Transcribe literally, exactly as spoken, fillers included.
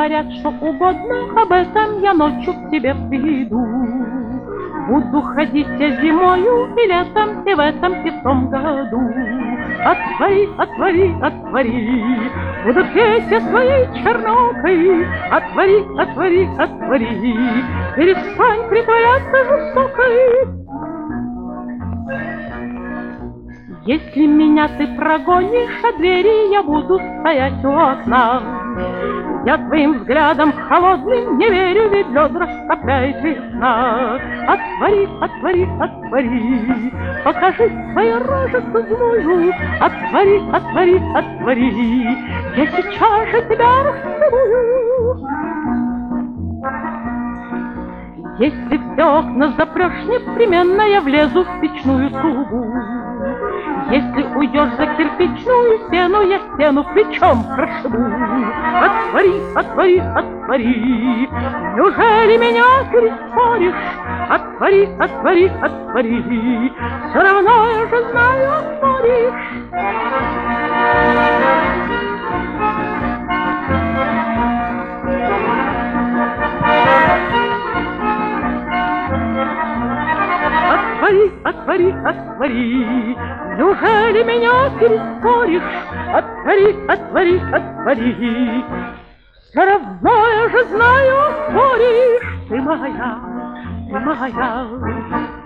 говорят, что угодно, об этом я ночью к тебе приду. Буду ходить я зимою и летом, и в этом и в том году. Отвори, отвори, отвори, буду петь я своей чернокой. Отвори, отвори, отвори, перестань притворяться жестокой. Если меня ты прогонишь от двери, я буду стоять у окна. Я твоим взглядом холодным не верю, ведь лед растопляет весна. Отвори, отвори, отвори, покажи свою рожицу злую. Отвори, отвори, отвори, я сейчас же тебя расцелую. Если все окна запрешь, непременно я влезу в печную трубу. Если уйдешь за кирпичную стену, я стену плечом прошибу. Отвори, отвори, отвори, неужели меня переспоришь? Отвори, отвори, отвори, все равно я же знаю, отворишь. Отвори, отвори, отвори, неужели меня переспоришь? Отвори, отвори, отвори, все равно я же знаю, отворишь. Ты моя, ты моя.